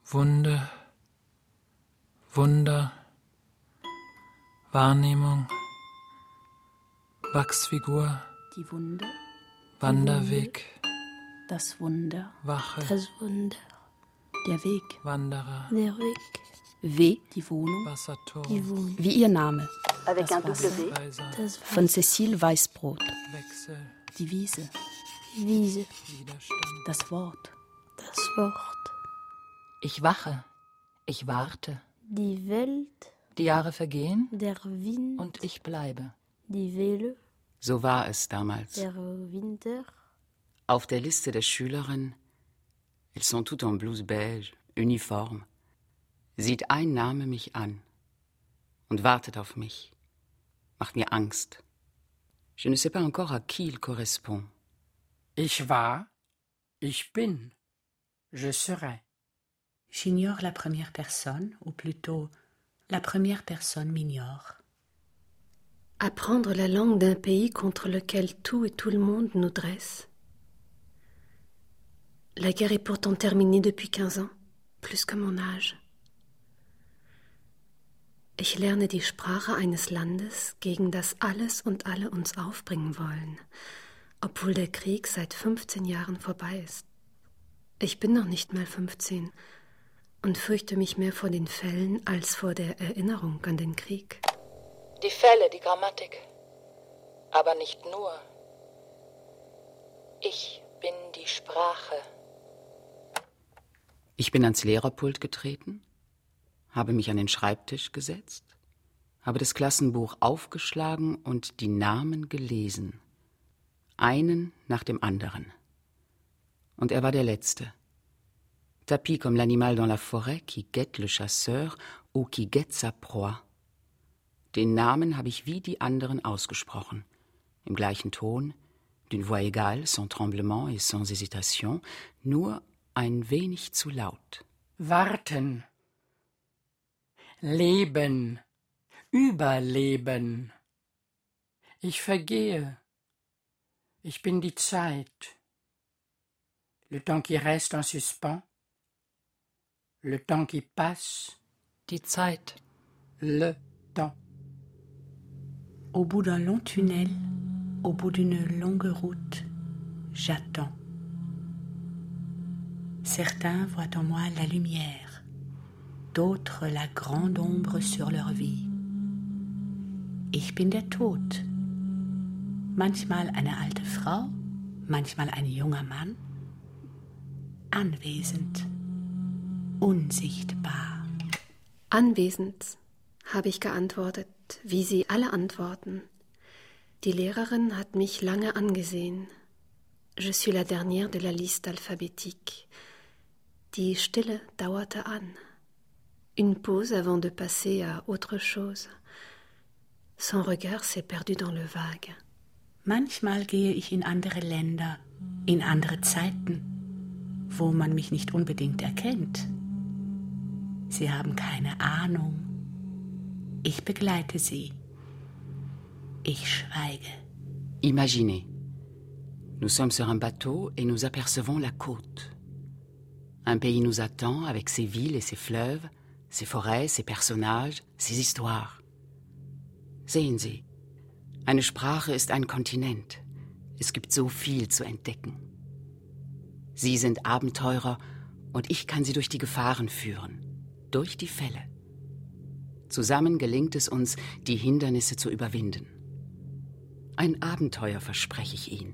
Wunde, Wunder, Wahrnehmung, Wachsfigur, die Wunde, Wanderweg, das Wunder, Wache, das Wunder, der Weg, Wanderer, der Weg, W, die Wohnung, Wasserturm, die Wohnung, wie ihr Name, Avec das un Wasser, W. Weiser, das von Cécile Weißbrot, Wechsel, die Wiese, die Wiese, Widerstand, das Wort, das Wort, Ich wache, ich warte, die Welt, die Jahre vergehen der Wind, und ich bleibe. die Welle, So war es damals. der Winter, Auf der Liste der Schülerinnen, elles sont toutes en blouse beige, uniforme, sieht ein Name mich an und wartet auf mich, macht mir Angst. Je ne sais pas encore à qui il correspond. Ich war, ich bin, je serai. J'ignore la première personne, ou plutôt, la première personne m'ignore. apprendre la langue d'un pays contre lequel tout et tout le monde nous dresse. La guerre est pourtant terminée depuis 15 ans, plus que mon âge. Ich lerne die Sprache eines Landes, gegen das alles und alle uns aufbringen wollen, obwohl der Krieg seit 15 Jahren vorbei ist. Ich bin noch nicht mal 15 und fürchte mich mehr vor den Fällen als vor der Erinnerung an den Krieg. Die Fälle, die Grammatik. Aber nicht nur. Ich bin die Sprache. Ich bin ans Lehrerpult getreten, habe mich an den Schreibtisch gesetzt, habe das Klassenbuch aufgeschlagen und die Namen gelesen. Einen nach dem anderen. Und er war der Letzte. Tapis comme l'animal dans la forêt qui guette le chasseur ou qui guette sa proie. Den Namen habe ich wie die anderen ausgesprochen. Im gleichen Ton, d'une voix égale, sans tremblement et sans hésitation, nur ein wenig zu laut. Warten. Leben. Überleben. Ich vergehe. Ich bin die Zeit. Le temps qui reste en suspens. Le temps qui passe. Die Zeit. Le temps. Au bout d'un long tunnel, au bout d'une longue route, j'attends. Certains voient en moi la lumière, d'autres la grande ombre sur leur vie. Ich bin der Tod. Manchmal eine alte Frau, manchmal ein junger Mann. Anwesend, unsichtbar. Anwesend, habe ich geantwortet, wie sie alle antworten. Die Lehrerin hat mich lange angesehen. Je suis la dernière de la liste alphabétique. Die Stille dauerte an. Une pause avant de passer à autre chose. Son regard s'est perdu dans le vague. Manchmal gehe ich in andere Länder, in andere Zeiten, wo man mich nicht unbedingt erkennt. Sie haben keine Ahnung. Ich begleite sie. Ich schweige. Imaginez, nous sommes sur un bateau et nous apercevons la côte. Un pays nous attend avec ses villes et ses fleuves, ses forêts, ses personnages, ses histoires. Sehen Sie, eine Sprache ist ein Kontinent. Es gibt so viel zu entdecken. Sie sind Abenteurer und ich kann Sie durch die Gefahren führen, durch die Fälle. Zusammen gelingt es uns, die Hindernisse zu überwinden. Ein Abenteuer verspreche ich Ihnen.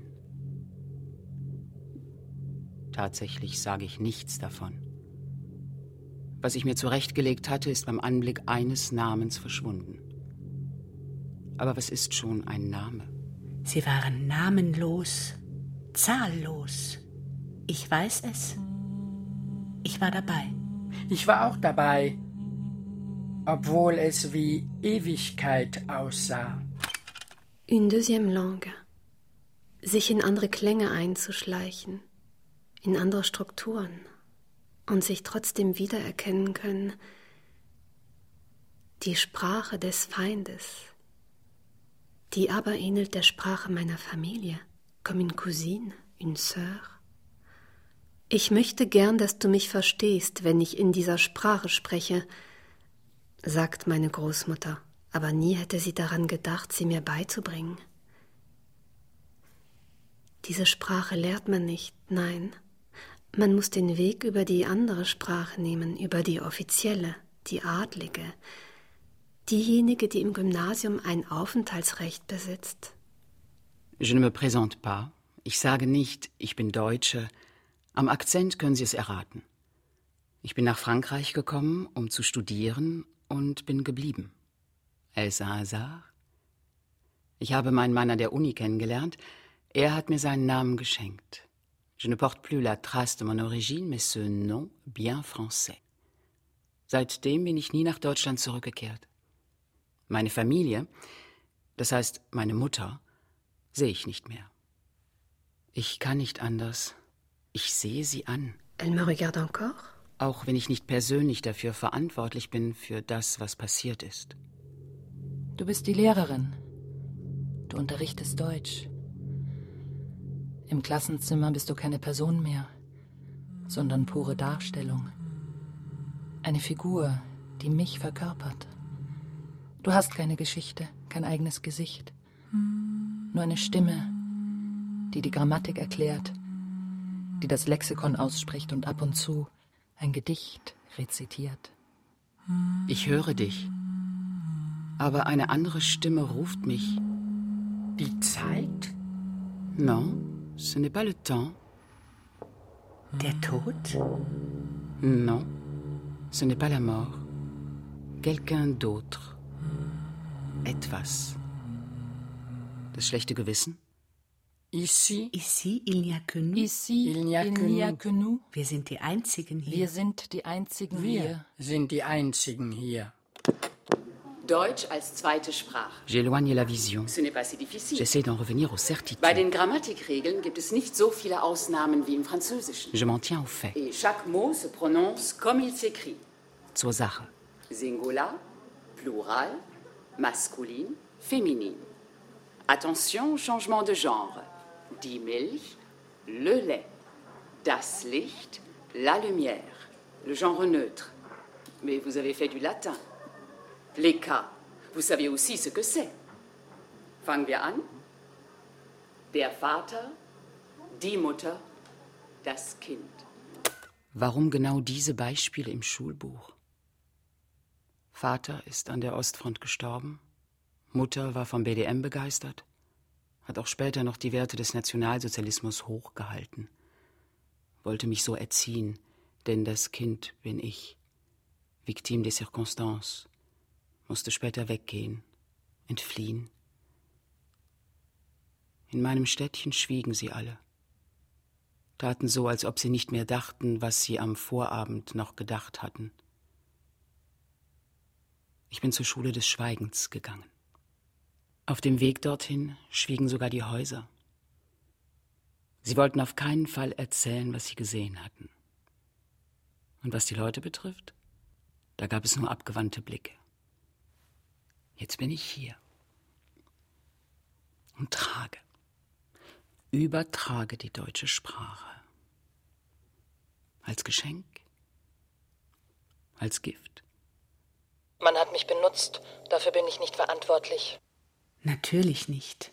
Tatsächlich sage ich nichts davon. Was ich mir zurechtgelegt hatte, ist beim Anblick eines Namens verschwunden. Aber was ist schon ein Name? Sie waren namenlos, zahllos. Ich weiß es. Ich war dabei. Ich war auch dabei, obwohl es wie Ewigkeit aussah. Une deuxième langue. Sich in andere Klänge einzuschleichen, in andere Strukturen und sich trotzdem wiedererkennen können. Die Sprache des Feindes, die aber ähnelt der Sprache meiner Familie, comme une cousine, une sœur. Ich möchte gern, dass du mich verstehst, wenn ich in dieser Sprache spreche, sagt meine Großmutter, aber nie hätte sie daran gedacht, sie mir beizubringen. Diese Sprache lehrt man nicht, nein. Man muss den Weg über die andere Sprache nehmen, über die offizielle, die adlige, diejenige, die im Gymnasium ein Aufenthaltsrecht besitzt. Je ne me présente pas. Ich sage nicht, ich bin Deutsche. Am Akzent können Sie es erraten. Ich bin nach Frankreich gekommen, um zu studieren und bin geblieben. Est-ce un hasard? Ich habe meinen Mann an der Uni kennengelernt. Er hat mir seinen Namen geschenkt. Je ne porte plus la trace de mon origine, mais ce nom bien français. Seitdem bin ich nie nach Deutschland zurückgekehrt. Meine Familie, das heißt meine Mutter, sehe ich nicht mehr. Ich kann nicht anders. Ich sehe sie an. Elle me regarde encore? Auch wenn ich nicht persönlich dafür verantwortlich bin, für das, was passiert ist. Du bist die Lehrerin. Du unterrichtest Deutsch. Im Klassenzimmer bist du keine Person mehr, sondern pure Darstellung. Eine Figur, die mich verkörpert. Du hast keine Geschichte, kein eigenes Gesicht. Nur eine Stimme, die die Grammatik erklärt, die das Lexikon ausspricht und ab und zu ein Gedicht rezitiert. Ich höre dich, aber eine andere Stimme ruft mich. Die Zeit? Non, ce n'est pas le temps. Der Tod? Non, ce n'est pas la mort. Quelqu'un d'autre. Etwas. Das schlechte Gewissen? Ici, Ici, il n'y a que nous. Ici, il n'y a que nous. Wir sind die Einzigen hier. Wir sind die Einzigen Wir hier. sind die Einzigen hier. Deutsch als zweite Sprache. J'éloigne la vision. Ce n'est pas si difficile. J'essaie d'en revenir aux certitudes. Bei den Grammatikregeln gibt es nicht so viele Ausnahmen wie im Französischen. Je m'en tiens aux faits. Et chaque mot se prononce comme il s'écrit. Zur Sache. Singular, plural, masculin, féminin. Attention, changement de genre. Die Milch, le lait. Das Licht, la lumière. Le genre neutre. Mais vous avez fait du latin. Les cas, vous savez aussi ce que c'est. Fangen wir an. Der Vater, die Mutter, das Kind. Warum genau diese Beispiele im Schulbuch? Vater ist an der Ostfront gestorben. Mutter war vom BDM begeistert. Hat auch später noch die Werte des Nationalsozialismus hochgehalten. Wollte mich so erziehen, denn das Kind bin ich. Victime des circonstances. Musste später weggehen, entfliehen. In meinem Städtchen schwiegen sie alle. Taten so, als ob sie nicht mehr dachten, was sie am Vorabend noch gedacht hatten. Ich bin zur Schule des Schweigens gegangen. Auf dem Weg dorthin schwiegen sogar die Häuser. Sie wollten auf keinen Fall erzählen, was sie gesehen hatten. Und was die Leute betrifft, da gab es nur abgewandte Blicke. Jetzt bin ich hier und übertrage die deutsche Sprache. Als Geschenk, als Gift. Man hat mich benutzt, dafür bin ich nicht verantwortlich. Natürlich nicht.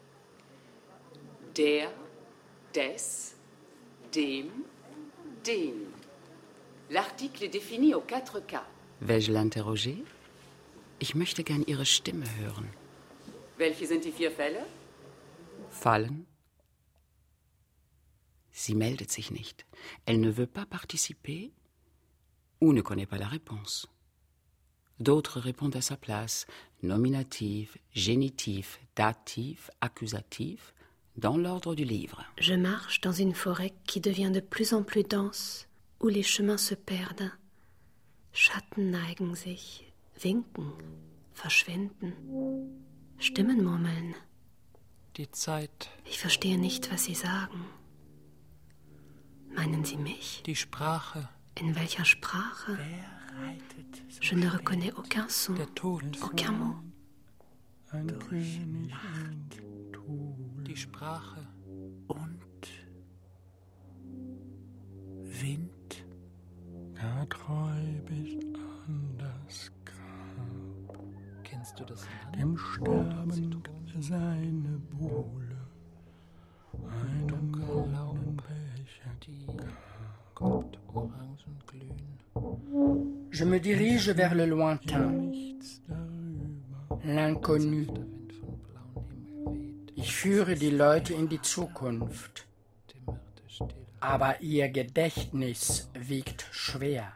Der, des, dem, den. L'article est défini aux 4 cas. Vais-je l'interroger? Ich möchte gern Ihre Stimme hören. Welche sind die 4 Fälle? Fallen? Sie meldet sich nicht. Elle ne veut pas participer ou ne connaît pas la réponse. D'autres répondent à sa place. Nominatif, génitif, datif, accusatif, dans l'ordre du livre. Je marche dans une forêt qui devient de plus en plus dense, où les chemins se perdent. Schatten neigen sich, winken, verschwinden. Stimmen murmeln. Die Zeit, Ich verstehe nicht, was sie sagen. Meinen Sie mich? die Sprache, In welcher Sprache? Wer reitet so Je ne reconnais aucun son, der Tod, aucun mot. ein König und die Sprache, Und Wind, gar treu bis an das Grab. Kennst du das Land? Dem Sterben seine Buhle, einen goldenen Becher Die Gold, Orangen glühen. Je me dirige vers le lointain, nichts darüber. l'inconnu. Der Wind von blauem Himmel weht. Ich führe die Leute in die Zukunft, Die Myrte still. aber ihr Gedächtnis wiegt schwer,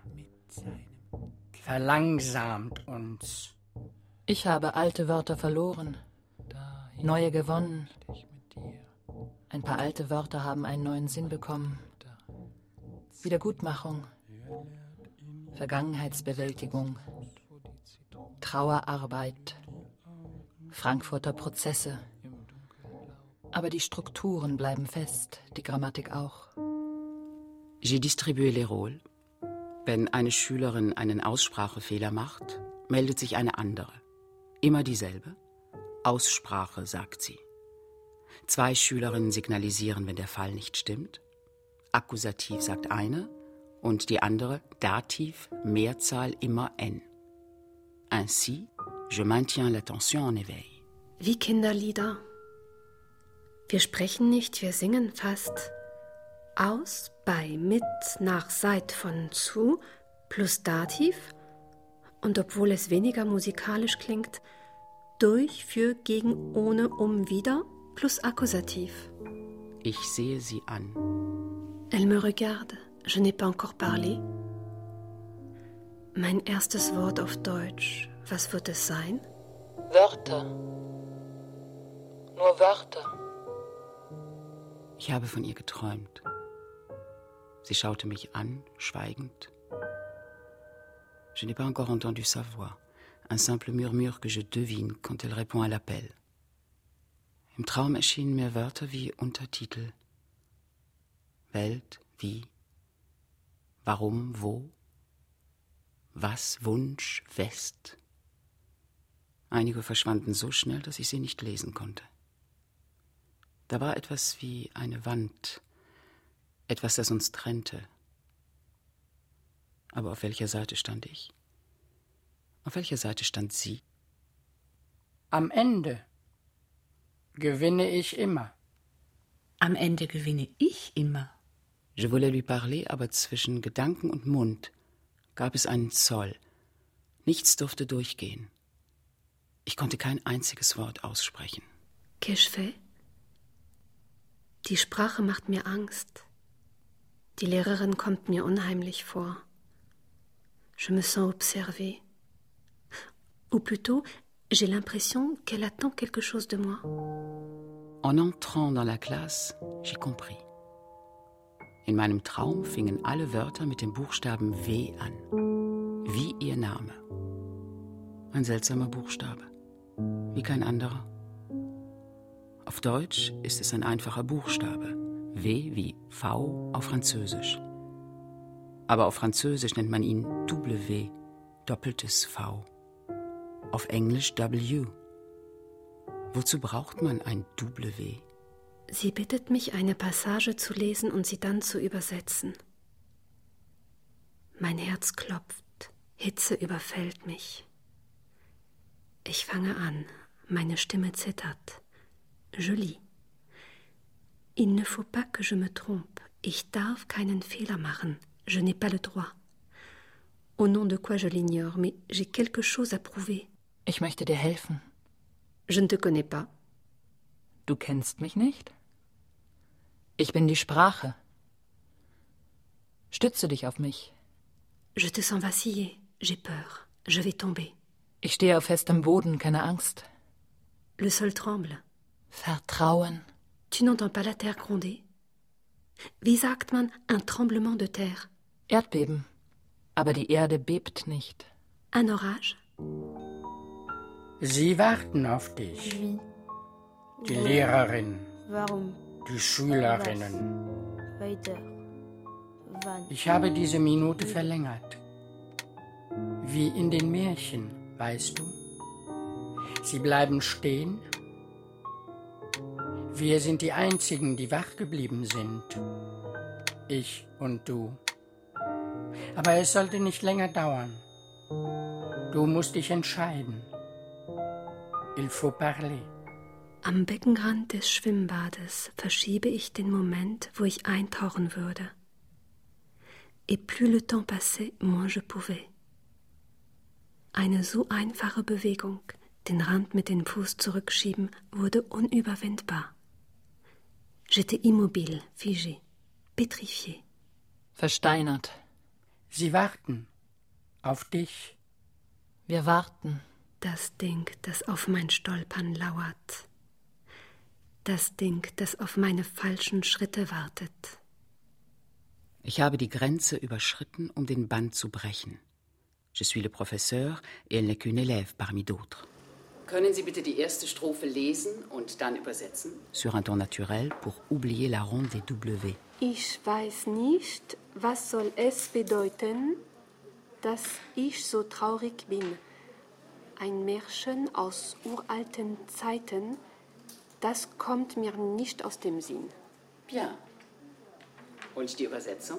verlangsamt uns. Ich habe alte Wörter verloren, neue gewonnen. Ein paar alte Wörter haben einen neuen Sinn bekommen. Wiedergutmachung, Vergangenheitsbewältigung, Trauerarbeit, Frankfurter Prozesse. Aber die Strukturen bleiben fest, die Grammatik auch. J'ai distribué les rôles. Wenn eine Schülerin einen Aussprachefehler macht, meldet sich eine andere. Immer dieselbe. Aussprache, sagt sie. 2 Schülerinnen signalisieren, wenn der Fall nicht stimmt. Akkusativ sagt eine und die andere Dativ, Mehrzahl immer N. Ainsi, je maintiens l'attention en éveil. Wie Kinderlieder. Wir sprechen nicht, wir singen fast. Aus, bei, mit, nach, seit, von, zu, plus Dativ. Und obwohl es weniger musikalisch klingt, durch, für, gegen, ohne, um, wieder, plus Akkusativ. Ich sehe sie an. Elle me regarde, je n'ai pas encore parlé. Mein erstes Wort auf Deutsch, was wird es sein? Wörter. Nur Wörter. Ich habe von ihr geträumt. Sie schaute mich an, schweigend. Je n'ai pas encore entendu sa voix, un simple murmure que je devine quand elle répond à l'appel. Im Traum erschienen mir Wörter wie Untertitel. Welt, wie, warum, wo, was, Wunsch, West. Einige verschwanden so schnell, dass ich sie nicht lesen konnte. Da war etwas wie eine Wand, etwas, das uns trennte. Aber auf welcher Seite stand ich? Auf welcher Seite stand sie? Am Ende gewinne ich immer. Am Ende gewinne ich immer. Je voulais lui parler, aber zwischen Gedanken und Mund gab es einen Zoll. Nichts durfte durchgehen. Ich konnte kein einziges Wort aussprechen. Qu'ai-je fait? Die Sprache macht mir Angst. Die Lehrerin kommt mir unheimlich vor. Je me sens observée. Ou plutôt, j'ai l'impression qu'elle attend quelque chose de moi. En entrant dans la classe, j'ai compris. In meinem Traum fingen alle Wörter mit dem Buchstaben W an. Wie ihr Name. Ein seltsamer Buchstabe. Wie kein anderer. Auf Deutsch ist es ein einfacher Buchstabe. W wie V auf Französisch. Aber auf Französisch nennt man ihn W, doppeltes V. Auf Englisch W. Wozu braucht man ein W? Sie bittet mich, eine Passage zu lesen und sie dann zu übersetzen. Mein Herz klopft, Hitze überfällt mich. Ich fange an, meine Stimme zittert. Je lis. Il ne faut pas que je me trompe. Ich darf keinen Fehler machen. Je n'ai pas le droit. Au nom de quoi je l'ignore, mais j'ai quelque chose à prouver. Ich möchte dir helfen. Je ne te connais pas. Du kennst mich nicht? Ich bin die Sprache. Stütze dich auf mich. Je te sens vaciller. J'ai peur. Je vais tomber. Ich stehe auf festem Boden, keine Angst. Le sol tremble. Vertrauen. Tu n'entends pas la terre gronder? Wie sagt man un tremblement de terre? Erdbeben. Aber die Erde bebt nicht. Un orage? Sie warten auf dich. Wie? Die Lehrerin, Warum? die Schülerinnen. Weiter. Wann? Ich habe diese Minute verlängert. Wie in den Märchen, weißt du? Sie bleiben stehen. Wir sind die Einzigen, die wach geblieben sind. Ich und du. Aber es sollte nicht länger dauern. Du musst dich entscheiden. Il faut parler. Am Beckenrand des Schwimmbades verschiebe ich den Moment, wo ich eintauchen würde. Et plus le temps passait, moins je pouvais. Eine so einfache Bewegung, den Rand mit dem Fuß zurückschieben, wurde unüberwindbar. J'étais immobile, figé, pétrifié. Versteinert. Sie warten auf dich. Wir warten. Das Ding, das auf mein Stolpern lauert. Das Ding, das auf meine falschen Schritte wartet. Ich habe die Grenze überschritten, um den Bann zu brechen. Je suis le professeur et elle n'est qu'une élève parmi d'autres. Können Sie bitte die erste Strophe lesen und dann übersetzen? Sur un ton naturel pour oublier la ronde des W. Ich weiß nicht, was soll es bedeuten, dass ich so traurig bin. Ein Märchen aus uralten Zeiten, das kommt mir nicht aus dem Sinn. Bien. Und die Übersetzung?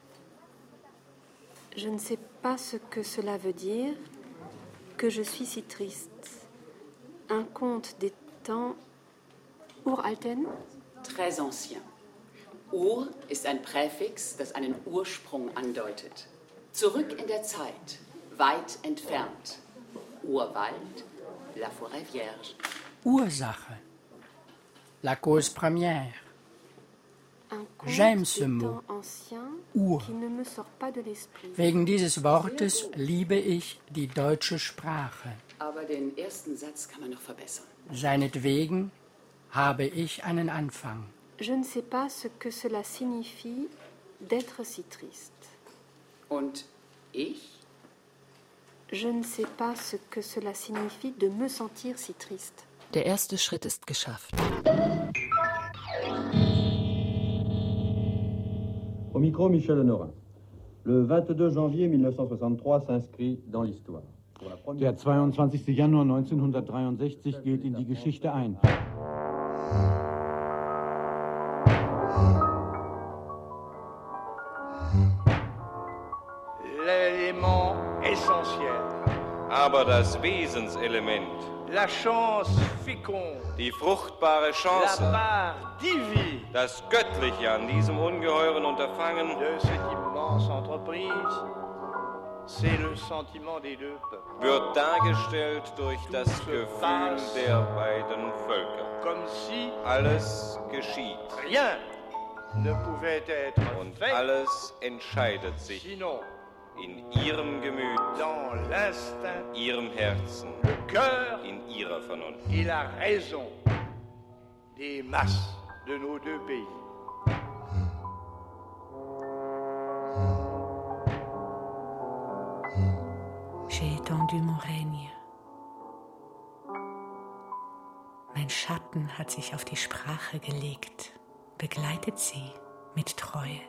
Je ne sais pas ce que cela veut dire, que je suis si triste. Un conte des temps uralten? Très ancien. Ur ist ein Präfix, das einen Ursprung andeutet. Zurück in der Zeit, weit entfernt. Urwald, la forêt vierge. Ursache. La cause première. J'aime ce mot. Ur. Wegen dieses Wortes liebe ich die deutsche Sprache. Aber den ersten Satz kann man noch verbessern. Seinetwegen habe ich einen Anfang. Je ne sais pas ce que cela signifie d'être si triste. Und ich? Je ne sais pas ce que cela signifie de me sentir si triste. Der erste Schritt ist geschafft. Au micro, Michel Honorat. Le 22 janvier 1963 s'inscrit dans l'histoire. Der 22. Januar 1963 geht in die Geschichte ein. L'élément essentiel. Aber das Wesenselement. La chance féconde. Die fruchtbare Chance. La part divine. Das Göttliche an diesem ungeheuren Unterfangen. De cette immense entreprise. C'est le sentiment des deux peuples. Wird dargestellt durch das Gefühl der beiden Völker. Comme si alles geschieht. Rien ne pouvait être und fait. Alles entscheidet sich. Sinon, in ihrem Gemüt, dans l'instinct, ihrem Herzen, le cœur in ihrer Vernunft. Et la raison des masses de nos deux pays. J'ai étendu mon règne. Mein Schatten hat sich auf die Sprache gelegt, begleitet sie mit Treue.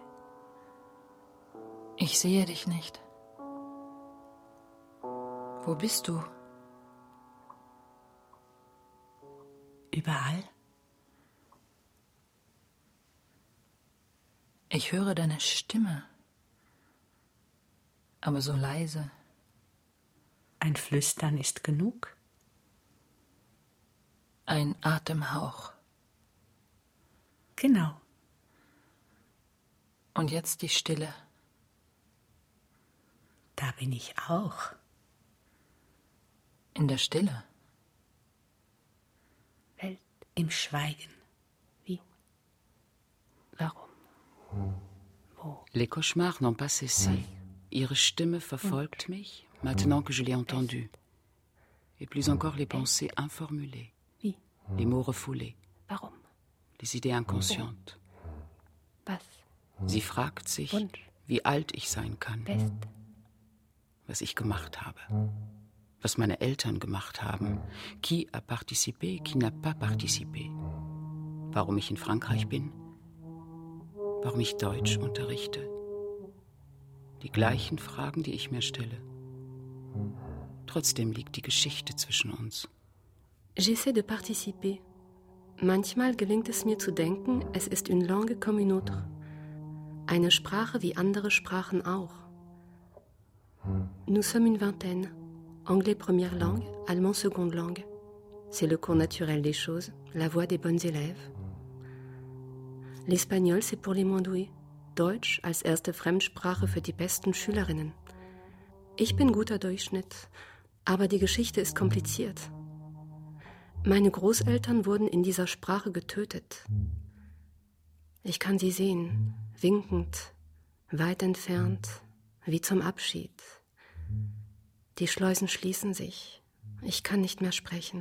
Ich sehe dich nicht. Wo bist du? Überall. Ich höre deine Stimme, aber so leise. Ein Flüstern ist genug. Ein Atemhauch. Genau. Und jetzt die Stille. Da bin ich auch. In der Stille. Welt im Schweigen. Wie? Warum? Wo? Les cauchemars n'ont pas cessé. Ihre Stimme verfolgt mich, maintenant que je l'ai entendue. Et plus encore les pensées informulées. Wie? Les mots refoulés. Warum? Les idées inconscientes. Was? Sie fragt sich, wie alt ich sein kann. Was ich gemacht habe. Was meine Eltern gemacht haben. Qui a participé, qui n'a pas participé. Warum ich in Frankreich bin. Warum ich Deutsch unterrichte. Die gleichen Fragen, die ich mir stelle. Trotzdem liegt die Geschichte zwischen uns. J'essaie de participer. Manchmal gelingt es mir zu denken, es ist une langue comme une autre. Eine Sprache wie andere Sprachen auch. Nous sommes une vingtaine. Anglais première langue, allemand seconde langue. C'est le cours naturel des choses, la voie des bonnes élèves. L'espagnol, c'est pour les moins doués. Deutsch als erste Fremdsprache für die besten Schülerinnen. Ich bin guter Durchschnitt, aber die Geschichte ist kompliziert. Meine Großeltern wurden in dieser Sprache getötet. Ich kann sie sehen, winkend, weit entfernt, wie zum Abschied. Die Schleusen schließen sich. Ich kann nicht mehr sprechen.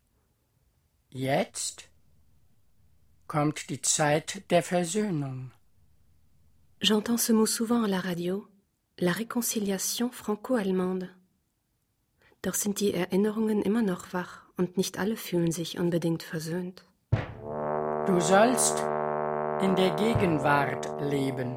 Jetzt kommt die Zeit der Versöhnung. J'entends ce mot souvent à la radio, la Réconciliation franco-allemande. Doch sind die Erinnerungen immer noch wach und nicht alle fühlen sich unbedingt versöhnt. Du sollst in der Gegenwart leben.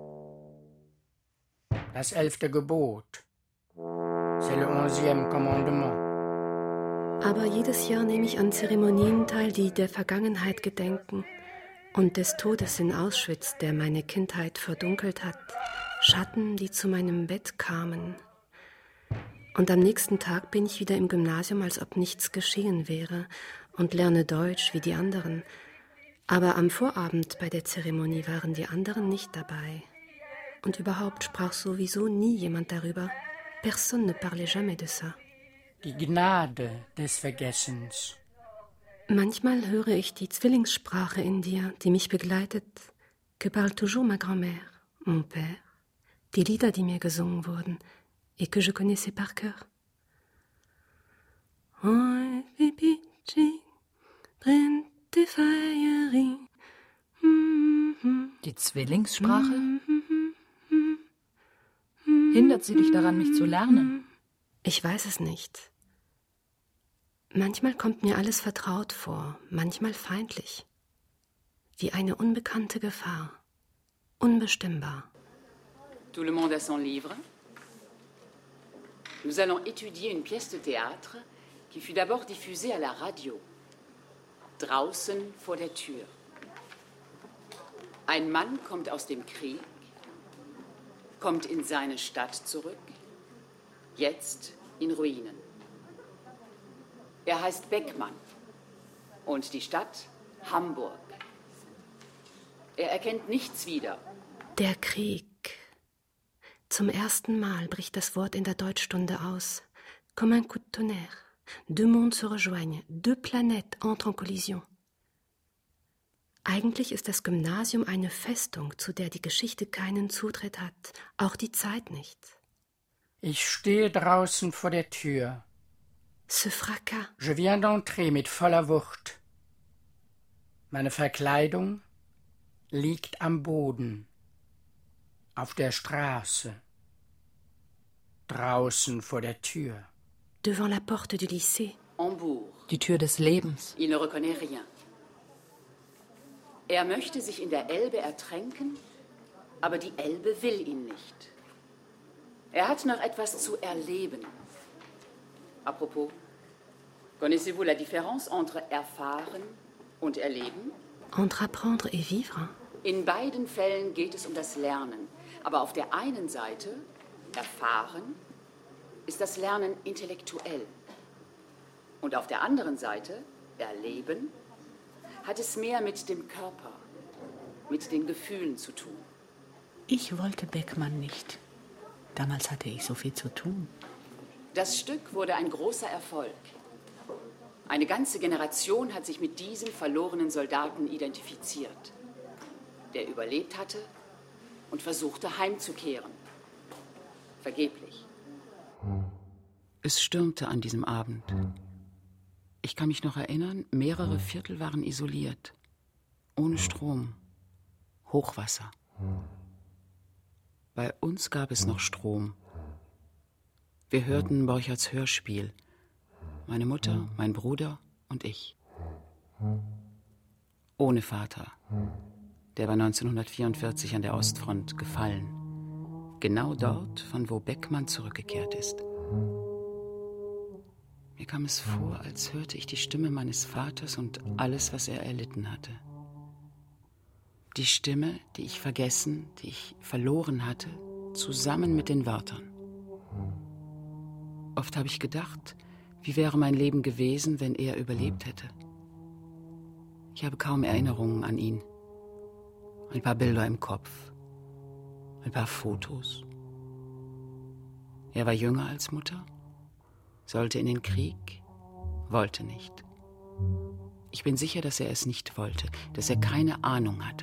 Das 11. Gebot. C'est le 11e commandement. Aber jedes Jahr nehme ich an Zeremonien teil, die der Vergangenheit gedenken und des Todes in Auschwitz, der meine Kindheit verdunkelt hat. Schatten, die zu meinem Bett kamen. Und am nächsten Tag bin ich wieder im Gymnasium, als ob nichts geschehen wäre und lerne Deutsch wie die anderen. Aber am Vorabend bei der Zeremonie waren die anderen nicht dabei. Und überhaupt sprach sowieso nie jemand darüber. Personne ne parlait jamais de ça. Die Gnade des Vergessens. Manchmal höre ich die Zwillingssprache in dir, die mich begleitet. Que parle toujours ma grand-mère, mon père. Die Lieder, die mir gesungen wurden et que je connaissais par cœur. Die Zwillingssprache? Hindert sie dich daran, mich zu lernen? Ich weiß es nicht. Manchmal kommt mir alles vertraut vor, manchmal feindlich. Wie eine unbekannte Gefahr. Unbestimmbar. Tout le monde a son livre. Nous allons étudier une pièce de théâtre qui fut d'abord diffusée à la radio. Draußen vor der Tür. Ein Mann kommt aus dem Krieg, kommt in seine Stadt zurück, jetzt in Ruinen. Er heißt Beckmann und die Stadt Hamburg. Er erkennt nichts wieder. Der Krieg. Zum ersten Mal bricht das Wort in der Deutschstunde aus. Comme un coup de tonnerre. Deux mondes se rejoignent. Deux planètes entrent en collision. Eigentlich ist das Gymnasium eine Festung, zu der die Geschichte keinen Zutritt hat, auch die Zeit nicht. Ich stehe draußen vor der Tür. Ce fracas. Je viens d'entrer mit voller Wucht. Meine Verkleidung liegt am Boden, auf der Straße, draußen vor der Tür. Devant la porte du lycée. Hambourg. Die Tür des Lebens. Il ne reconnaît rien. Er möchte sich in der Elbe ertränken, aber die Elbe will ihn nicht. Er hat noch etwas zu erleben. Apropos, connaissez-vous la différence entre erfahren und erleben? Entre apprendre et vivre. In beiden Fällen geht es um das Lernen. Aber auf der einen Seite, erfahren, ist das Lernen intellektuell. Und auf der anderen Seite, erleben, hat es mehr mit dem Körper, mit den Gefühlen zu tun. Ich wollte Beckmann nicht. Damals hatte ich so viel zu tun. Das Stück wurde ein großer Erfolg. Eine ganze Generation hat sich mit diesem verlorenen Soldaten identifiziert, der überlebt hatte und versuchte heimzukehren. Vergeblich. Es stürmte an diesem Abend. Ich kann mich noch erinnern, mehrere Viertel waren isoliert, ohne Strom, Hochwasser. Bei uns gab es noch Strom. Wir hörten Borcherts Hörspiel, meine Mutter, mein Bruder und ich. Ohne Vater, der war 1944 an der Ostfront gefallen, genau dort, von wo Beckmann zurückgekehrt ist. Mir kam es vor, als hörte ich die Stimme meines Vaters und alles, was er erlitten hatte. Die Stimme, die ich vergessen, die ich verloren hatte, zusammen mit den Wörtern. Oft habe ich gedacht, wie wäre mein Leben gewesen, wenn er überlebt hätte. Ich habe kaum Erinnerungen an ihn. Ein paar Bilder im Kopf, ein paar Fotos. Er war jünger als Mutter, sollte in den Krieg, wollte nicht. Ich bin sicher, dass er es nicht wollte, dass er keine Ahnung hatte.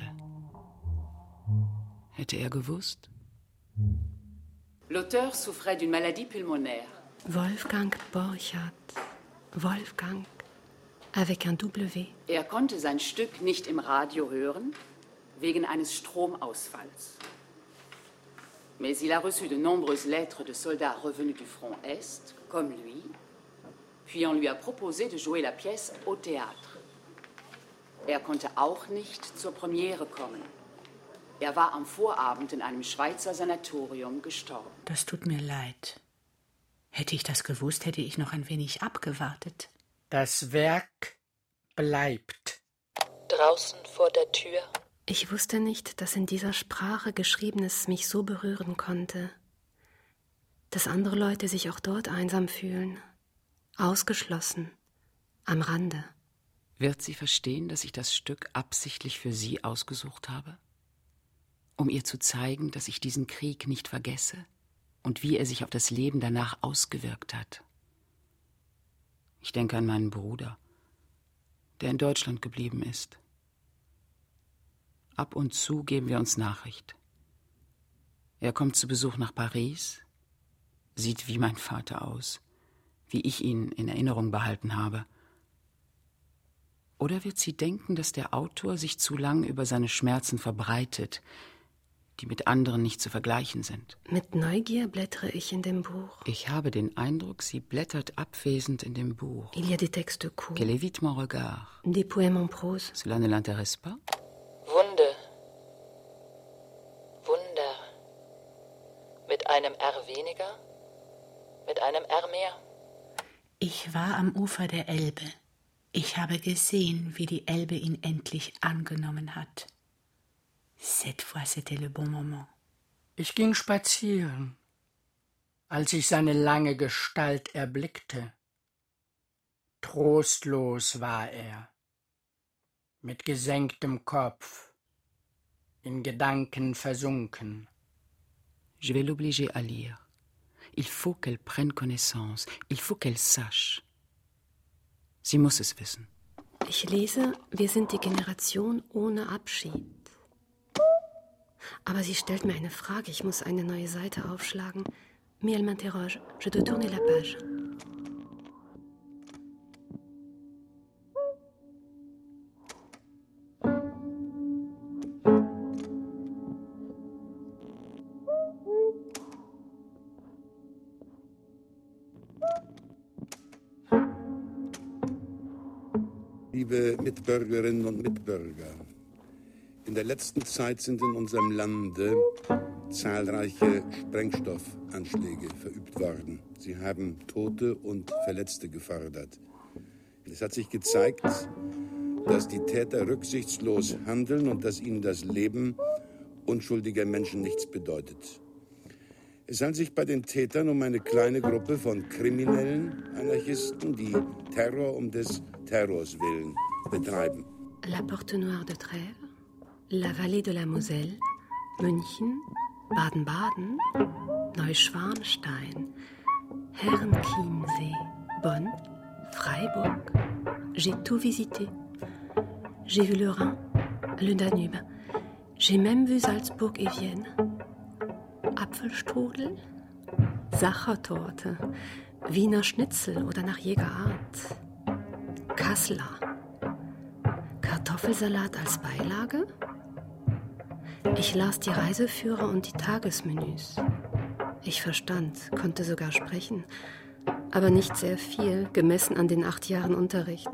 Hätte er gewusst? L'auteur souffrait d'une maladie pulmonaire. Wolfgang Borchardt. Wolfgang. Avec un W. Er konnte sein Stück nicht im Radio hören, wegen eines Stromausfalls. Mais il a reçu de nombreuses lettres de soldats revenus du front Est, comme lui, puis on lui a proposé de jouer la pièce au théâtre. Er konnte auch nicht zur Premiere kommen. Er war am Vorabend in einem Schweizer Sanatorium gestorben. Das tut mir leid. Hätte ich das gewusst, hätte ich noch ein wenig abgewartet. Das Werk bleibt. Draußen vor der Tür. Ich wusste nicht, dass in dieser Sprache Geschriebenes mich so berühren konnte, dass andere Leute sich auch dort einsam fühlen, ausgeschlossen, am Rande. Wird sie verstehen, dass ich das Stück absichtlich für sie ausgesucht habe? Um ihr zu zeigen, dass ich diesen Krieg nicht vergesse und wie er sich auf das Leben danach ausgewirkt hat. Ich denke an meinen Bruder, der in Deutschland geblieben ist. Ab und zu geben wir uns Nachricht. Er kommt zu Besuch nach Paris, sieht wie mein Vater aus, wie ich ihn in Erinnerung behalten habe. Oder wird sie denken, dass der Autor sich zu lang über seine Schmerzen verbreitet, die mit anderen nicht zu vergleichen sind? Mit Neugier blättere ich in dem Buch. Ich habe den Eindruck, sie blättert abwesend in dem Buch. Il y a des textes courts. Qu'elle évite mon regard. Des poèmes en prose. Cela ne l'intéresse pas? Wunde. Wunder. Mit einem R weniger, mit einem R mehr. Ich war am Ufer der Elbe. Ich habe gesehen, wie die Elbe ihn endlich angenommen hat. Cette fois, c'était le bon moment. Ich ging spazieren, als ich seine lange Gestalt erblickte. Trostlos war er, mit gesenktem Kopf, in Gedanken versunken. Je vais l'obliger à lire. Il faut qu'elle prenne connaissance. Il faut qu'elle sache. Sie muss es wissen. Ich lese, wir sind die Generation ohne Abschied. Aber sie stellt mir eine Frage. Ich muss eine neue Seite aufschlagen. Mais elle m'interroge. Je dois tourner la page. Liebe Mitbürgerinnen und Mitbürger, in der letzten Zeit sind in unserem Lande zahlreiche Sprengstoffanschläge verübt worden. Sie haben Tote und Verletzte gefordert. Es hat sich gezeigt, dass die Täter rücksichtslos handeln und dass ihnen das Leben unschuldiger Menschen nichts bedeutet. Es handelt sich bei den Tätern um eine kleine Gruppe von kriminellen Anarchisten, die Terror um des Terrors willen betreiben. La Porte Noire de Trèves, la Vallée de la Moselle, München, Baden-Baden, Neuschwanstein, Herrenchiemsee, Bonn, Freiburg. J'ai tout visité. J'ai vu le Rhin, le Danube. J'ai même vu Salzburg et Vienne. Apfelstrudel, Sachertorte, Wiener Schnitzel oder nach Jägerart, Kasseler, Kartoffelsalat als Beilage. Ich las die Reiseführer und die Tagesmenüs. Ich verstand, konnte sogar sprechen, aber nicht sehr viel, gemessen an den 8 Jahren Unterricht.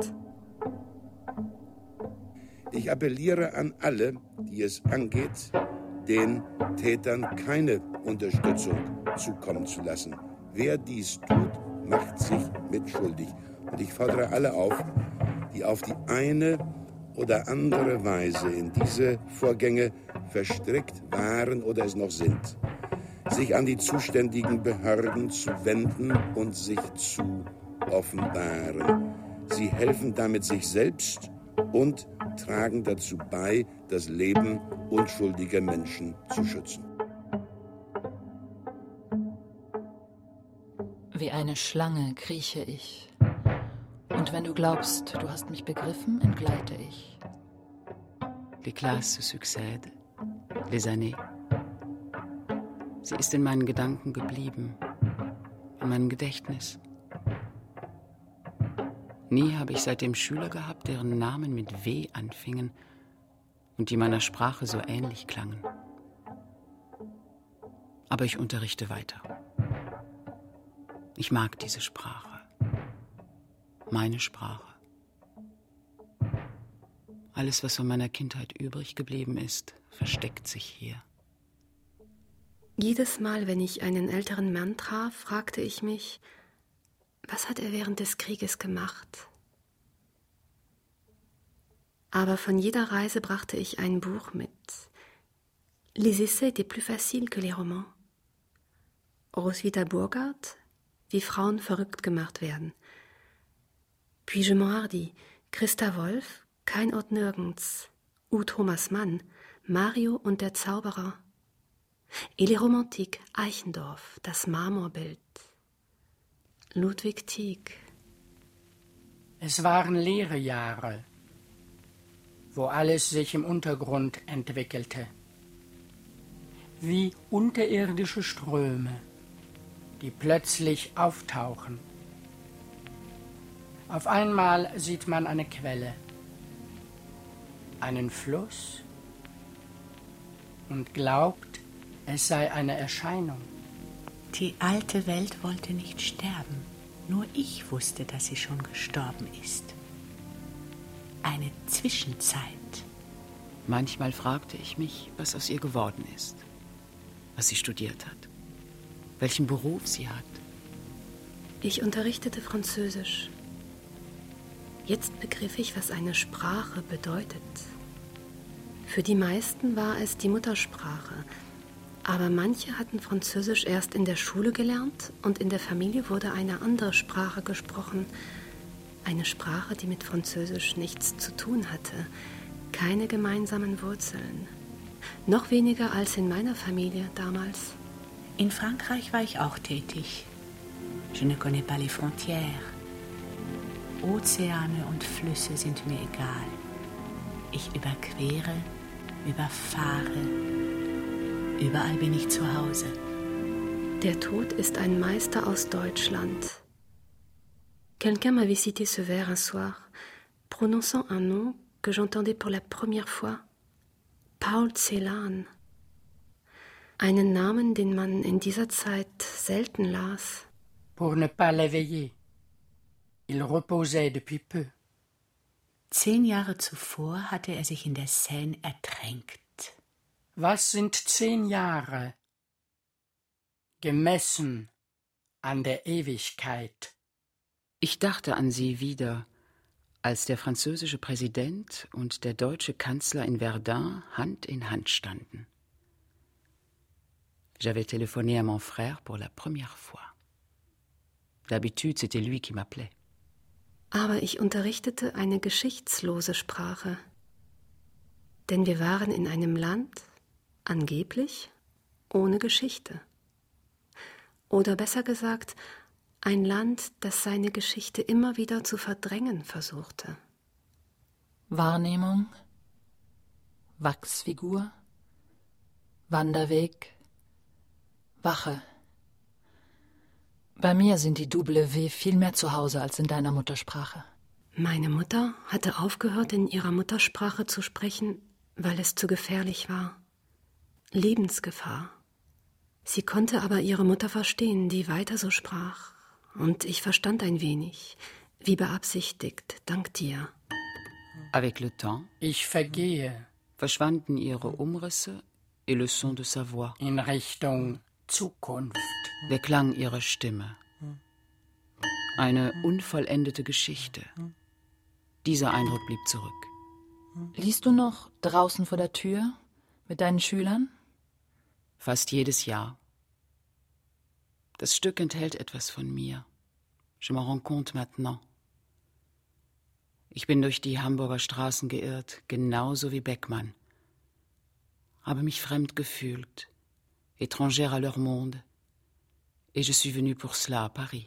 Ich appelliere an alle, die es angeht, den Tätern keine Unterstützung zukommen zu lassen. Wer dies tut, macht sich mitschuldig. Und ich fordere alle auf, die auf die eine oder andere Weise in diese Vorgänge verstrickt waren oder es noch sind, sich an die zuständigen Behörden zu wenden und sich zu offenbaren. Sie helfen damit sich selbst und tragen dazu bei, das Leben unschuldiger Menschen zu schützen. Wie eine Schlange krieche ich. Und wenn du glaubst, du hast mich begriffen, entgleite ich. Les classes se succèdent, les années. Sie ist in meinen Gedanken geblieben, in meinem Gedächtnis. Nie habe ich seitdem Schüler gehabt, deren Namen mit W anfingen und die meiner Sprache so ähnlich klangen. Aber ich unterrichte weiter. Ich mag diese Sprache. Meine Sprache. Alles, was von meiner Kindheit übrig geblieben ist, versteckt sich hier. Jedes Mal, wenn ich einen älteren Mann traf, fragte ich mich, was hat er während des Krieges gemacht? Aber von jeder Reise brachte ich ein Buch mit. Les essais étaient plus faciles que les romans. Roswitha Burghardt, wie Frauen verrückt gemacht werden. Puis je m'enhardis, Christa Wolf, Kein Ort nirgends, U. Thomas Mann, Mario und der Zauberer. Et les Romantiques, Eichendorff, das Marmorbild. Ludwig Tieck. Es waren leere Jahre, wo alles sich im Untergrund entwickelte. Wie unterirdische Ströme, die plötzlich auftauchen. Auf einmal sieht man eine Quelle, einen Fluss und glaubt, es sei eine Erscheinung. Die alte Welt wollte nicht sterben. Nur ich wusste, dass sie schon gestorben ist. Eine Zwischenzeit. Manchmal fragte ich mich, was aus ihr geworden ist, was sie studiert hat, welchen Beruf sie hat. Ich unterrichtete Französisch. Jetzt begriff ich, was eine Sprache bedeutet. Für die meisten war es die Muttersprache, aber manche hatten Französisch erst in der Schule gelernt und in der Familie wurde eine andere Sprache gesprochen. Eine Sprache, die mit Französisch nichts zu tun hatte, keine gemeinsamen Wurzeln. Noch weniger als in meiner Familie damals. In Frankreich war ich auch tätig. Je ne connais pas les frontières. Ozeane und Flüsse sind mir egal. Ich überquere, überfahre. Überall bin ich zu Hause. Der Tod ist ein Meister aus Deutschland. Quelqu'un m'avait cité ce vers un soir, prononçant un nom que j'entendais pour la première fois. Paul Celan. Einen Namen, den man in dieser Zeit selten las. Pour ne pas l'éveiller. Il reposait depuis peu. 10 Jahre zuvor hatte er sich in der Seine ertränkt. Was sind 10 Jahre? Gemessen an der Ewigkeit. Ich dachte an sie wieder, als der französische Präsident und der deutsche Kanzler in Verdun Hand in Hand standen. J'avais téléphoné à mon frère pour la première fois. D'habitude, c'était lui qui m'appelait. Aber ich unterrichtete eine geschichtslose Sprache. Denn wir waren in einem Land, angeblich, ohne Geschichte. Oder besser gesagt, ein Land, das seine Geschichte immer wieder zu verdrängen versuchte. Wahrnehmung, Wachsfigur, Wanderweg, Wache. Bei mir sind die W viel mehr zu Hause als in deiner Muttersprache. Meine Mutter hatte aufgehört, in ihrer Muttersprache zu sprechen, weil es zu gefährlich war. Lebensgefahr. Sie konnte aber ihre Mutter verstehen, die weiter so sprach. Und ich verstand ein wenig, wie beabsichtigt, dank dir. Avec le temps, ich vergehe, verschwanden ihre Umrisse et le son de sa voix. In Richtung Zukunft. Der Klang ihrer Stimme. Eine unvollendete Geschichte. Dieser Eindruck blieb zurück. Liest du noch draußen vor der Tür mit deinen Schülern? Fast jedes Jahr. Das Stück enthält etwas von mir. Je m'en rends compte maintenant. Ich bin durch die Hamburger Straßen geirrt, genauso wie Beckmann. Habe mich fremd gefühlt, étrangère à leur monde, et je suis venue pour cela à Paris.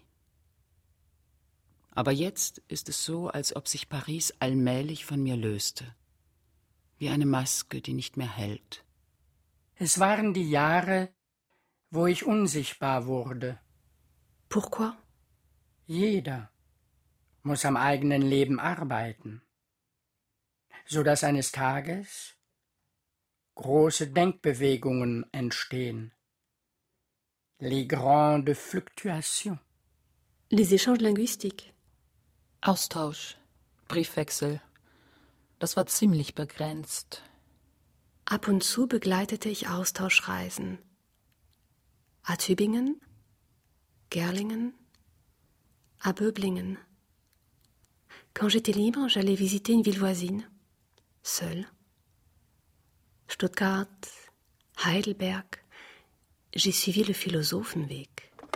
Aber jetzt ist es so, als ob sich Paris allmählich von mir löste, wie eine Maske, die nicht mehr hält. Es waren die Jahre, wo ich unsichtbar wurde. Pourquoi? Jeder muss am eigenen Leben arbeiten, so dass eines Tages große Denkbewegungen entstehen. Les grandes fluctuations. Les échanges linguistiques. Austausch, Briefwechsel. Das war ziemlich begrenzt. Ab und zu begleitete ich Austauschreisen. À Tübingen, Gerlingen, à Böblingen. Quand j'étais libre, j'allais visiter une ville voisine, seule. Stuttgart, Heidelberg. J'ai suivi le Philosophenweg.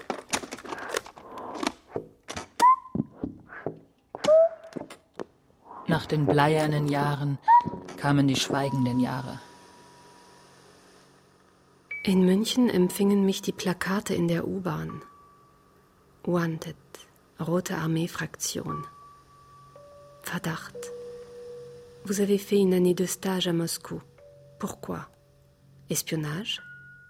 Nach den bleiernen Jahren kamen die schweigenden Jahre. In München empfingen mich die Plakate in der U-Bahn. Wanted, Rote Armee-Fraktion. Verdacht. Vous avez fait une année de stage à Moscou. Pourquoi? Espionnage?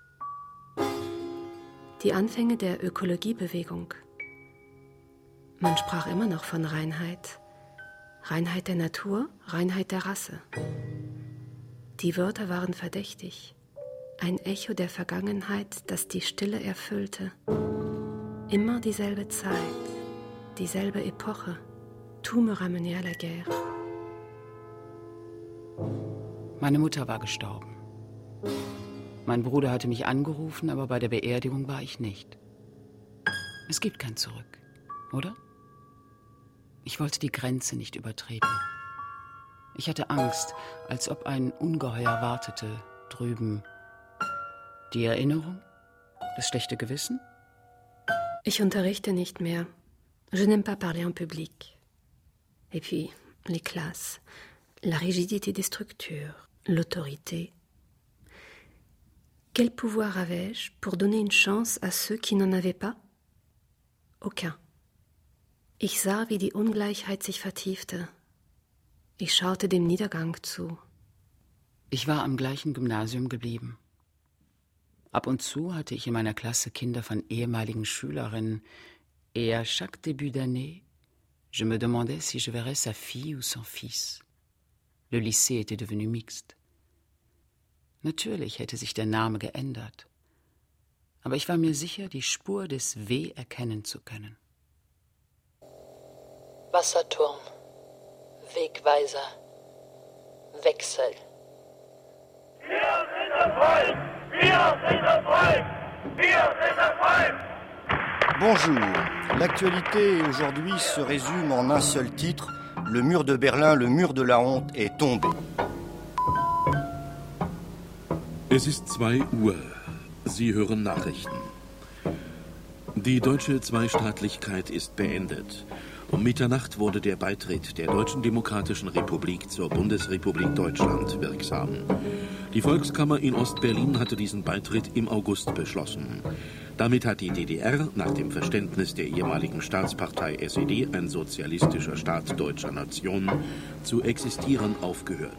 Die Anfänge der Ökologiebewegung. Man sprach immer noch von Reinheit. Reinheit der Natur, Reinheit der Rasse. Die Wörter waren verdächtig. Ein Echo der Vergangenheit, das die Stille erfüllte. Immer dieselbe Zeit, dieselbe Epoche. Tout me ramenait à la guerre. Meine Mutter war gestorben. Mein Bruder hatte mich angerufen, aber bei der Beerdigung war ich nicht. Es gibt kein Zurück, oder? Ich wollte die Grenze nicht übertreten. Ich hatte Angst, als ob ein Ungeheuer wartete, drüben. Die Erinnerung? Das schlechte Gewissen? Ich unterrichte nicht mehr. Je n'aime pas parler en public. Et puis, les classes, la rigidité des structures, l'autorité. Quel pouvoir avais-je pour donner une chance à ceux qui n'en avaient pas? Aucun. Ich sah, wie die Ungleichheit sich vertiefte. Ich schaute dem Niedergang zu. Ich war am gleichen Gymnasium geblieben. Ab und zu hatte ich in meiner Klasse Kinder von ehemaligen Schülerinnen. Et à chaque début d'année, je me demandais si je verrais sa fille ou son fils. Le lycée était devenu mixte. Natürlich hätte sich der Name geändert. Aber ich war mir sicher, die Spur des W erkennen zu können. Wasserturm, Wegweiser, Wechsel. Wir sind das Volk! Wir sind das Volk! Wir sind das Volk! Bonjour. L'actualité aujourd'hui se résume en un seul titre. Le mur de Berlin, le mur de la honte est tombé. Es ist 2 Uhr. Sie hören Nachrichten. Die deutsche Zweistaatlichkeit ist beendet. Um Mitternacht wurde der Beitritt der Deutschen Demokratischen Republik zur Bundesrepublik Deutschland wirksam. Die Volkskammer in Ostberlin hatte diesen Beitritt im August beschlossen. Damit hat die DDR nach dem Verständnis der ehemaligen Staatspartei SED, ein sozialistischer Staat deutscher Nation, zu existieren aufgehört.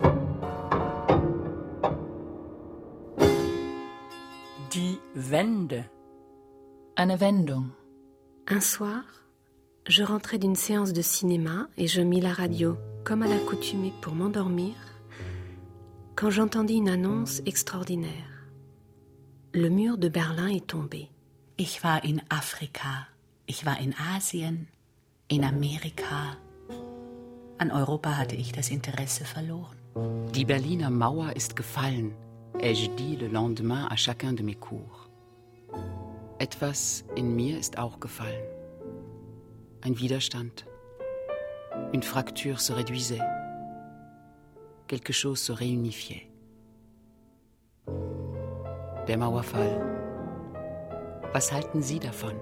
Die Wende. Eine Wendung. Un soir, je rentrais d'une séance de cinéma et je mis la radio, comme à l'accoutumée, pour m'endormir, quand j'entendis une annonce extraordinaire. Le mur de Berlin est tombé. Ich war in Afrika, ich war in Asien, in Amerika. An Europa hatte ich das Interesse verloren. Die Berliner Mauer ist gefallen, ai-je dit le lendemain à chacun de mes cours. Etwas in mir ist auch gefallen. Ein Widerstand. Une fracture se réduisait. Quelque chose se réunifiait. Der Mauerfall. Was halten Sie davon?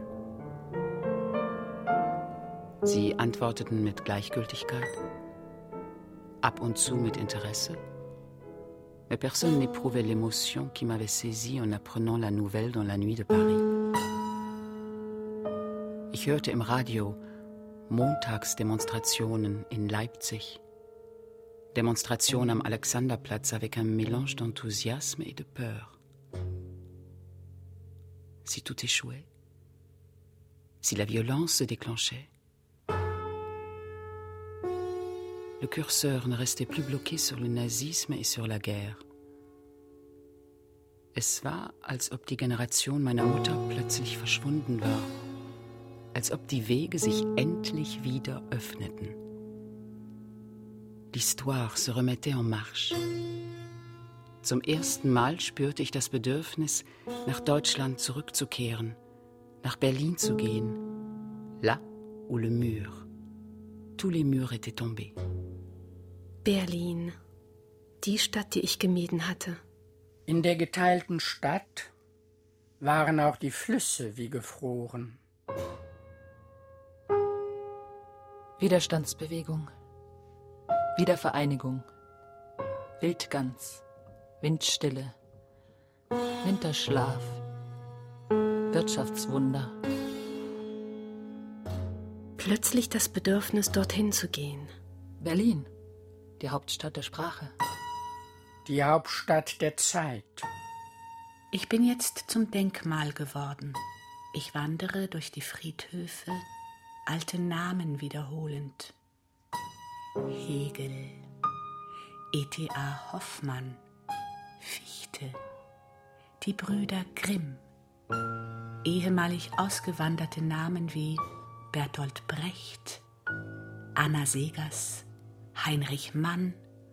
Sie antworteten mit Gleichgültigkeit, ab und zu mit Interesse. Mais personne n'éprouvait l'émotion qui m'avait saisi en apprenant la nouvelle dans la nuit de Paris. Ich hörte im Radio Montagsdemonstrationen in Leipzig, Démonstration am Alexanderplatz avec un mélange d'enthousiasme et de peur. Si tout échouait, si la violence se déclenchait, le curseur ne restait plus bloqué sur le Nazisme et sur la Guerre. Es war, als ob die Generation meiner Mutter plötzlich verschwunden war, als ob die Wege sich endlich wieder öffneten. L'histoire se remettait en marche. Zum ersten Mal spürte ich das Bedürfnis, nach Deutschland zurückzukehren, nach Berlin zu gehen, là où le mur, tous les murs étaient tombés. Berlin, die Stadt, die ich gemieden hatte. In der geteilten Stadt waren auch die Flüsse wie gefroren. Widerstandsbewegung, Wiedervereinigung, Wildgans, Windstille, Winterschlaf, Wirtschaftswunder. Plötzlich das Bedürfnis, dorthin zu gehen. Berlin, die Hauptstadt der Sprache. Die Hauptstadt der Zeit. Ich bin jetzt zum Denkmal geworden. Ich wandere durch die Friedhöfe, alte Namen wiederholend. Hegel, E.T.A. Hoffmann, Fichte, die Brüder Grimm, ehemalig ausgewanderte Namen wie Bertolt Brecht, Anna Seghers, Heinrich Mann.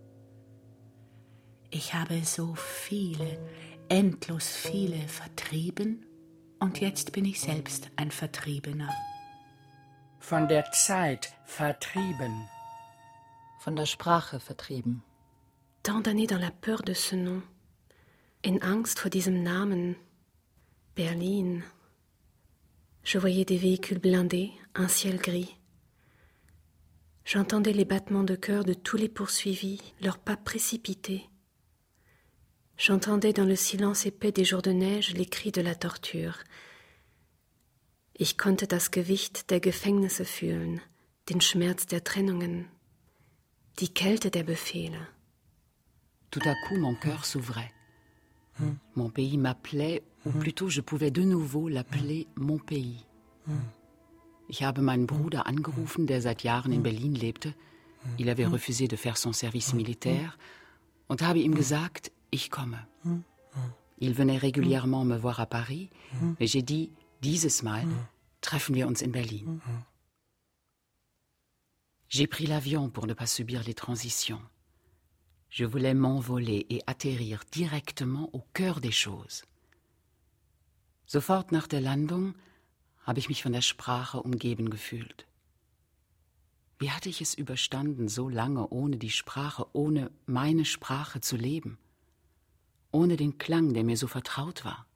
Ich habe so viele, endlos viele vertrieben und jetzt bin ich selbst ein Vertriebener. Von der Zeit vertrieben. Von der Sprache vertrieben. Tant d'années dans la peur de ce nom. In Angst vor diesem Namen. Berlin. Je voyais des véhicules blindés, un ciel gris. J'entendais les battements de cœur de tous les poursuivis, leurs pas précipités. J'entendais dans le silence épais des jours de neige les cris de la torture. Ich konnte das Gewicht der Gefängnisse fühlen, den Schmerz der Trennungen, die Kälte der Befehle. Tout à coup, mon cœur s'ouvrait. Mon pays m'appelait, ou plutôt je pouvais de nouveau l'appeler mon pays. Ich habe meinen Bruder angerufen, der seit Jahren in Berlin lebte. Il avait refusé de faire son service militaire und habe ihm gesagt, ich komme. Il venait régulièrement me voir à Paris, mais j'ai dit, dieses Mal treffen wir uns in Berlin. J'ai pris l'avion pour ne pas subir les transitions. Je voulais m'envoler et atterrir directement au cœur des choses. Sofort nach der Landung habe ich mich von der Sprache umgeben gefühlt. Wie hatte ich es überstanden, so lange ohne die Sprache, ohne meine Sprache zu leben? Ohne den Klang, der mir so vertraut war?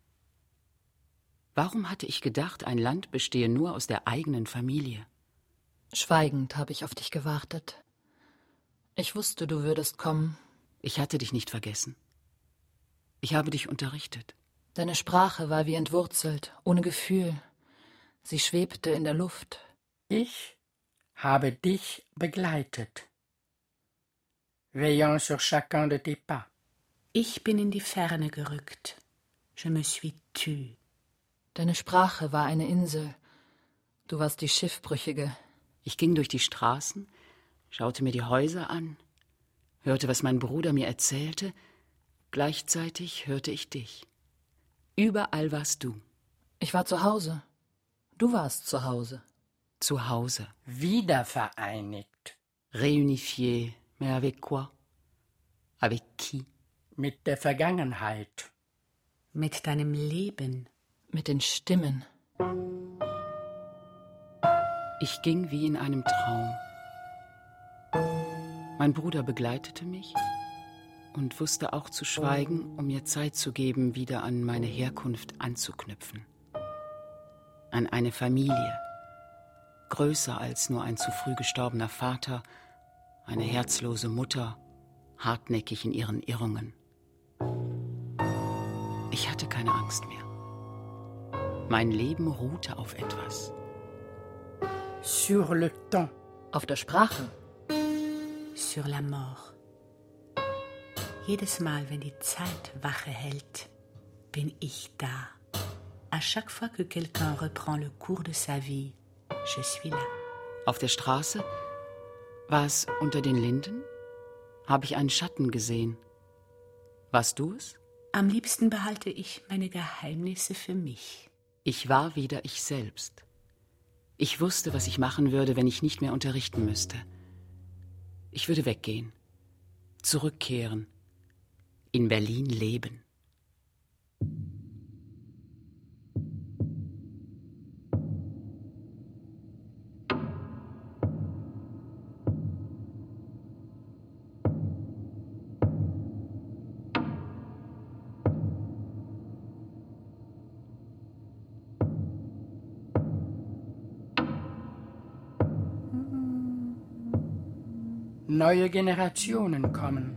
Warum hatte ich gedacht, ein Land bestehe nur aus der eigenen Familie? Schweigend habe ich auf dich gewartet. Ich wusste, du würdest kommen. Ich hatte dich nicht vergessen. Ich habe dich unterrichtet. Deine Sprache war wie entwurzelt, ohne Gefühl. Sie schwebte in der Luft. Ich habe dich begleitet. Veillant sur chacun de tes pas. Ich bin in die Ferne gerückt. Je me suis tue. Deine Sprache war eine Insel. Du warst die Schiffbrüchige. Ich ging durch die Straßen, schaute mir die Häuser an, hörte, was mein Bruder mir erzählte. Gleichzeitig hörte ich dich. Überall warst du. Ich war zu Hause. Du warst zu Hause. Zu Hause. Wiedervereinigt. Réunifié, mais avec quoi? Avec qui? Mit der Vergangenheit. Mit deinem Leben. Mit den Stimmen. Ich ging wie in einem Traum. Mein Bruder begleitete mich und wusste auch zu schweigen, um mir Zeit zu geben, wieder an meine Herkunft anzuknüpfen. an eine Familie, größer als nur ein zu früh gestorbener Vater, eine herzlose Mutter, hartnäckig in ihren Irrungen. Ich hatte keine Angst mehr. Mein Leben ruhte auf etwas. Sur le temps. Auf der Sprache. Sur la mort. Jedes Mal, wenn die Zeit Wache hält, bin ich da. À chaque fois que quelqu'un reprend le cours de sa vie, je suis là. Auf der Straße? War es unter den Linden? Habe ich einen Schatten gesehen? Warst du es? Am liebsten behalte ich meine Geheimnisse für mich. Ich war wieder ich selbst. Ich wusste, was ich machen würde, wenn ich nicht mehr unterrichten müsste. Ich würde weggehen, zurückkehren, in Berlin leben. Neue Generationen kommen,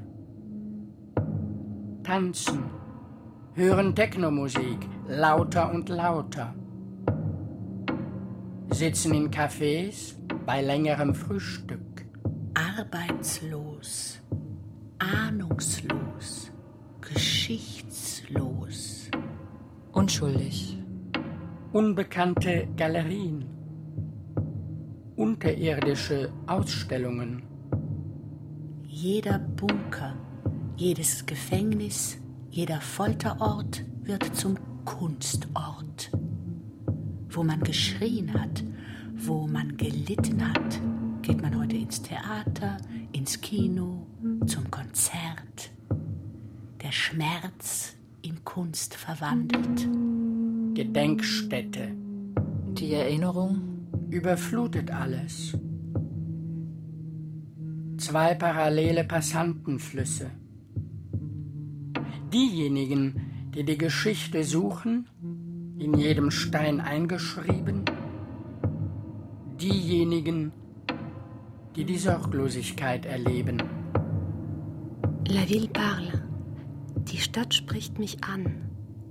tanzen, hören Technomusik, lauter und lauter, sitzen in Cafés bei längerem Frühstück. Arbeitslos, ahnungslos, geschichtslos. Unschuldig. Unbekannte Galerien, unterirdische Ausstellungen. Jeder Bunker, jedes Gefängnis, jeder Folterort wird zum Kunstort. Wo man geschrien hat, wo man gelitten hat, geht man heute ins Theater, ins Kino, zum Konzert. Der Schmerz in Kunst verwandelt. Gedenkstätte. Die Erinnerung überflutet alles. 2 parallele Passantenflüsse. Diejenigen, die die Geschichte suchen, in jedem Stein eingeschrieben. Diejenigen, die die Sorglosigkeit erleben. La ville parle. Die Stadt spricht mich an.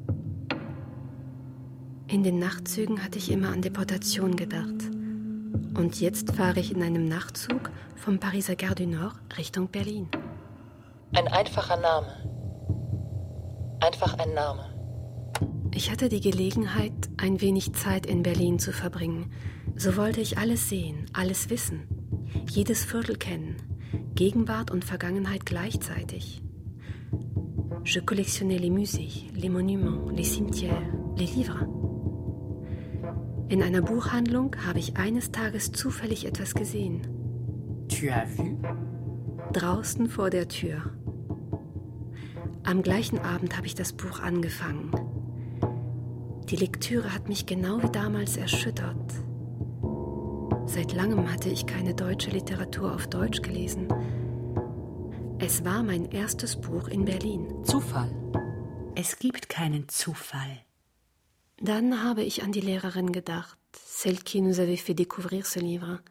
In den Nachtzügen hatte ich immer an Deportation gedacht. Und jetzt fahre ich in einem Nachtzug vom Pariser Gare du Nord Richtung Berlin. Ein einfacher Name. Einfach ein Name. Ich hatte die Gelegenheit, ein wenig Zeit in Berlin zu verbringen. So wollte ich alles sehen, alles wissen, jedes Viertel kennen, Gegenwart und Vergangenheit gleichzeitig. Je collectionnais les musées, les monuments, les cimetières, les livres. In einer Buchhandlung habe ich eines Tages zufällig etwas gesehen. Tu as vu? Draußen vor der Tür. Am gleichen Abend habe ich das Buch angefangen. Die Lektüre hat mich genau wie damals erschüttert. Seit langem hatte ich keine deutsche Literatur auf Deutsch gelesen. Es war mein erstes Buch in Berlin. Zufall. Es gibt keinen Zufall. Dann habe ich an die Lehrerin gedacht, celle qui nous avait fait découvrir ce livre.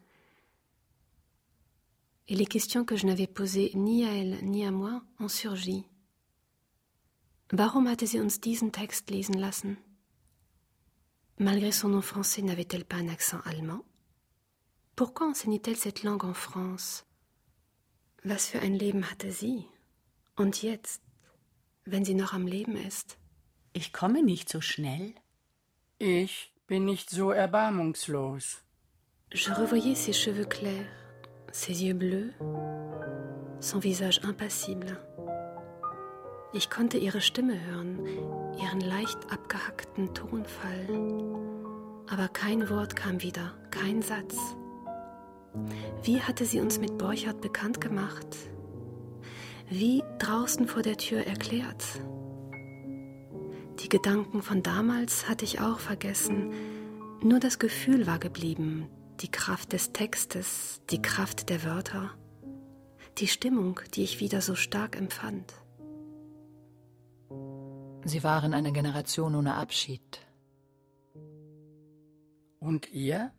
Et les questions que je n'avais posées ni à elle ni à moi ont surgi. Warum hatte sie uns diesen Text lesen lassen? Malgré son nom français, n'avait-elle pas un accent allemand? Pourquoi enseignait-elle cette langue en France? Was für ein Leben hatte sie? Und jetzt, wenn sie noch am Leben ist? Ich komme nicht so schnell. Ich bin nicht so erbarmungslos. Je revoyais ses cheveux clairs, ses yeux bleus, son visage impassible. Ich konnte ihre Stimme hören, ihren leicht abgehackten Tonfall. Aber kein Wort kam wieder, kein Satz. Wie hatte sie uns mit Borchardt bekannt gemacht? Wie draußen vor der Tür erklärt? Die Gedanken von damals hatte ich auch vergessen. Nur das Gefühl war geblieben, die Kraft des Textes, die Kraft der Wörter, die Stimmung, die ich wieder so stark empfand. Sie waren eine Generation ohne Abschied. Und ihr?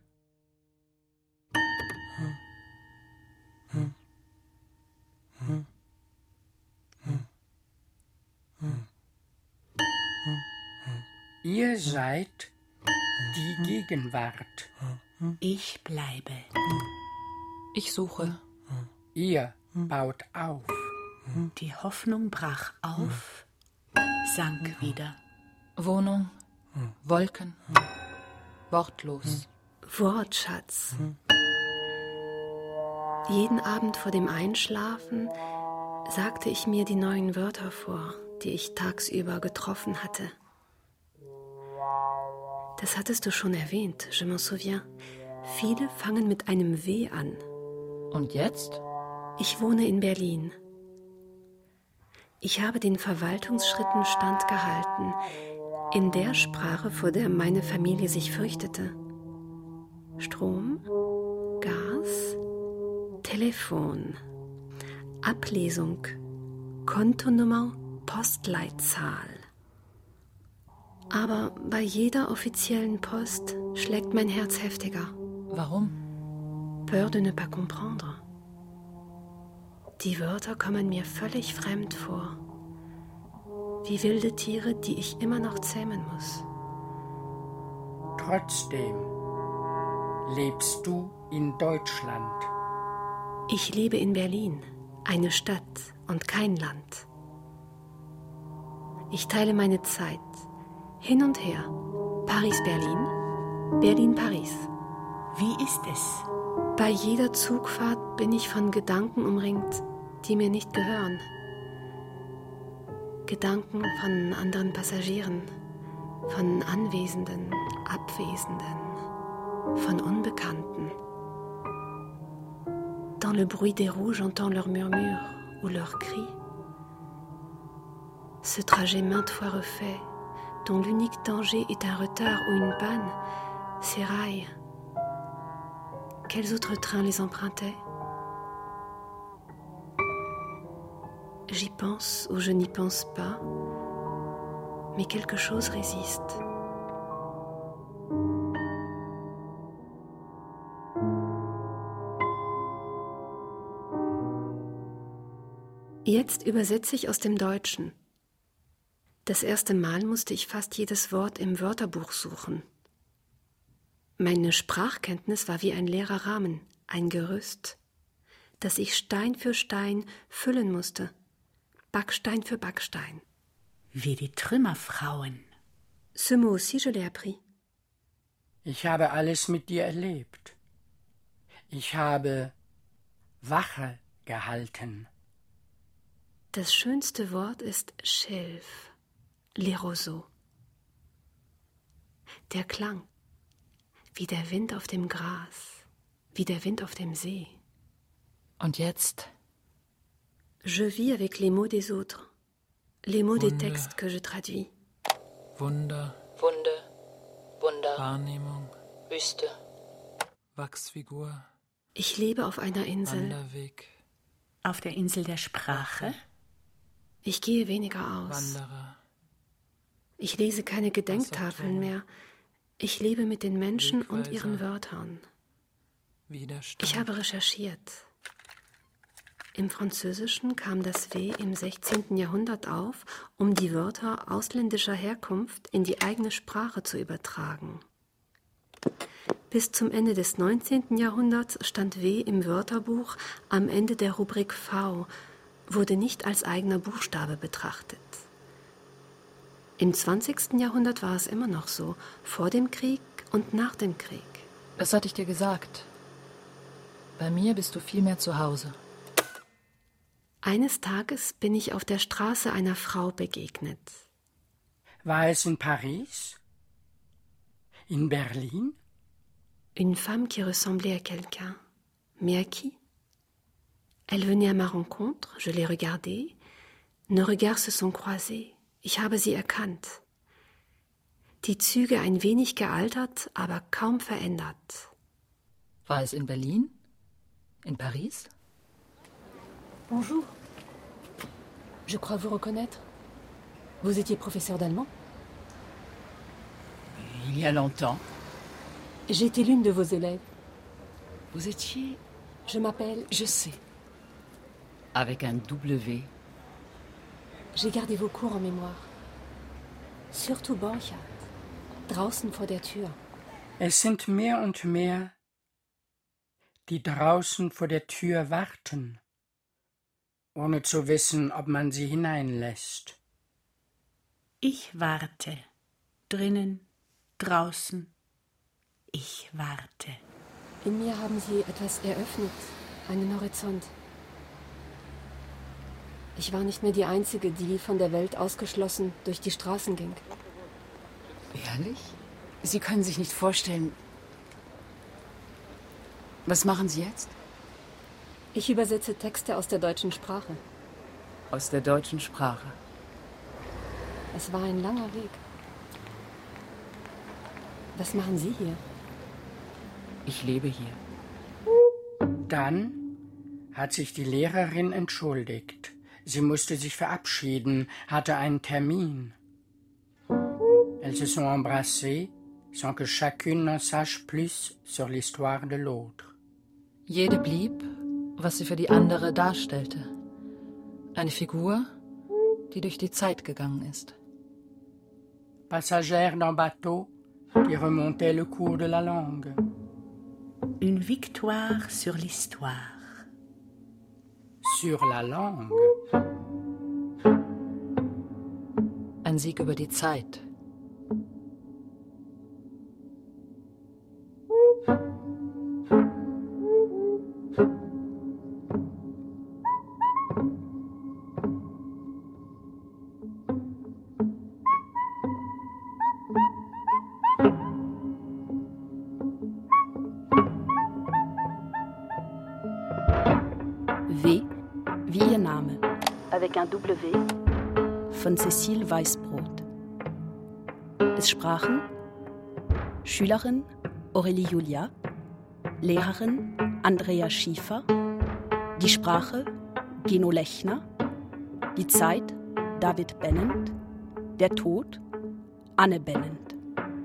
Ihr seid die Gegenwart. Ich bleibe. Ich suche. Ihr baut auf. Die Hoffnung brach auf, sank wieder. Wohnung, Wolken, wortlos. Wortschatz. Jeden Abend vor dem Einschlafen sagte ich mir die neuen Wörter vor, die ich tagsüber getroffen hatte. Das hattest du schon erwähnt, je m'en souviens. Viele fangen mit einem W an. Und jetzt? Ich wohne in Berlin. Ich habe den Verwaltungsschritten standgehalten, in der Sprache, vor der meine Familie sich fürchtete. Strom, Gas, Telefon, Ablesung, Kontonummer, Postleitzahl. Aber bei jeder offiziellen Post schlägt mein Herz heftiger. Warum? Peur de ne pas comprendre. Die Wörter kommen mir völlig fremd vor. Wie wilde Tiere, die ich immer noch zähmen muss. Trotzdem lebst du in Deutschland. Ich lebe in Berlin, eine Stadt und kein Land. Ich teile meine Zeit hin und her. Paris-Berlin, Berlin-Paris. Wie ist es? Bei jeder Zugfahrt bin ich von Gedanken umringt, die mir nicht gehören. Gedanken von anderen Passagieren, von Anwesenden, Abwesenden, von Unbekannten. Dans le bruit des roues, j'entends leurs murmures ou leurs cris. Ce trajet maintes fois refait, dont l'unique danger est un retard ou une panne, ces rails. Quels autres trains les empruntaient? J'y pense ou je n'y pense pas, mais quelque chose résiste. Jetzt übersetze ich aus dem Deutschen. Das erste Mal musste ich fast jedes Wort im Wörterbuch suchen. Meine Sprachkenntnis war wie ein leerer Rahmen, ein Gerüst, das ich Stein für Stein füllen musste, Backstein für Backstein. Wie die Trümmerfrauen. Ce mot aussi, je l'ai appris. Ich habe alles mit dir erlebt. Ich habe Wache gehalten. Das schönste Wort ist Schilf, les roseaux. Der Klang, wie der Wind auf dem Gras, wie der Wind auf dem See. Und jetzt? Je vis avec les mots des autres, les mots des textes que je traduis. Wunder, Wunde, Wunder, Wahrnehmung, Wüste, Wachsfigur, Ich lebe auf einer Insel. Wanderweg, Auf der Insel der Sprache? Ich gehe weniger aus. Wanderer, Ich lese keine Gedenktafeln mehr. Ich lebe mit den Menschen und ihren Wörtern. Widerstand. Ich habe recherchiert. Im Französischen kam das W im 16. Jahrhundert auf, um die Wörter ausländischer Herkunft in die eigene Sprache zu übertragen. Bis zum Ende des 19. Jahrhunderts stand W im Wörterbuch am Ende der Rubrik V, wurde nicht als eigener Buchstabe betrachtet. Im 20. Jahrhundert war es immer noch so, vor dem Krieg und nach dem Krieg. Das hatte ich dir gesagt. Bei mir bist du viel mehr zu Hause. Eines Tages bin ich auf der Straße einer Frau begegnet. War es in Paris? In Berlin? Une femme qui ressemblait à quelqu'un. Mais à qui? Elle venait à ma rencontre, je l'ai regardée. Nos regards se sont croisés. Ich habe sie erkannt. Die Züge ein wenig gealtert, aber kaum verändert. War es in Berlin? In Paris? Bonjour. Je crois vous reconnaître. Vous étiez professeur d'allemand? Il y a longtemps. J'étais l'une de vos élèves. Vous étiez... Je m'appelle... Je sais. Avec un W. J'ai gardé vos cours en mémoire. Surtout Borchardt, draußen vor der Tür. Es sind mehr und mehr, die draußen vor der Tür warten, ohne zu wissen, ob man sie hineinlässt. Ich warte. Drinnen, draußen. Ich warte. In mir haben Sie etwas eröffnet, einen Horizont. Ich war nicht mehr die Einzige, die von der Welt ausgeschlossen durch die Straßen ging. Ehrlich? Sie können sich nicht vorstellen... Was machen Sie jetzt? Ich übersetze Texte aus der deutschen Sprache. Aus der deutschen Sprache. Es war ein langer Weg. Was machen Sie hier? Ich lebe hier. Dann hat sich die Lehrerin entschuldigt. Sie musste sich verabschieden, hatte einen Termin. Elles se sont embrassées, sans que chacune n'en sache plus sur l'histoire de l'autre. Jede blieb, was sie für die andere darstellte. Eine Figur, die durch die Zeit gegangen ist. Passagère d'un bateau qui remontait le cours de la langue. Une victoire sur l'histoire. Sur la langue. Ein Sieg über die Zeit. W wie ihr Name. Avec un W. Von Cécile Weißbrot. Es sprachen Schülerin Aurélie Julia, Lehrerin Andrea Schiefer, die Sprache Geno Lechner, die Zeit David Bennent, der Tod Anne Bennent.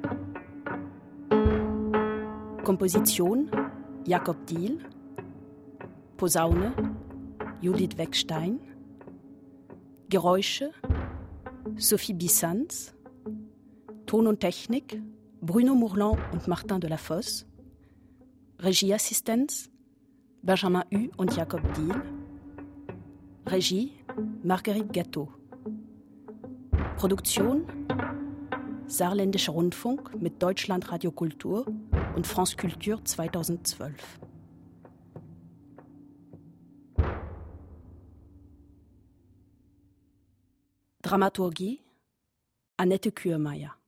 Komposition Jakob Diehl, Posaune Judith Weckstein, Geräusche Sophie Bissans, Ton und Technik Bruno Mourlan und Martin de la Fosse, Regieassistenz Benjamin Hu und Jakob Diehl, Regie Marguerite Gâteau, Produktion Saarländischer Rundfunk mit Deutschlandradio Kultur und France Culture 2012. Dramaturgie Annette Kürmeier.